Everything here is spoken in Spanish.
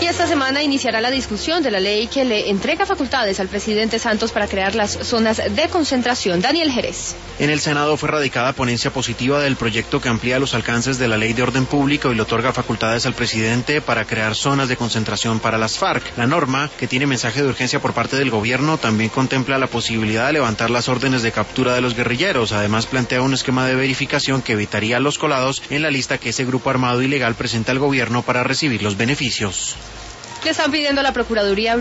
Y esta semana iniciará la discusión de la ley que le entrega facultades al presidente Santos para crear las zonas de concentración. Daniel Jerez. En el Senado fue radicada ponencia positiva del proyecto que amplía los alcances de la ley de orden público y le otorga facultades al presidente para crear zonas de concentración para las FARC. La norma, que tiene mensaje de urgencia por parte del gobierno, también contempla la posibilidad de levantar las órdenes de captura de los guerrilleros. Además, plantea un esquema de verificación que evitaría a los colados en la lista que ese grupo armado ilegal presenta al gobierno para recibir los beneficios. Le están pidiendo a la Procuraduría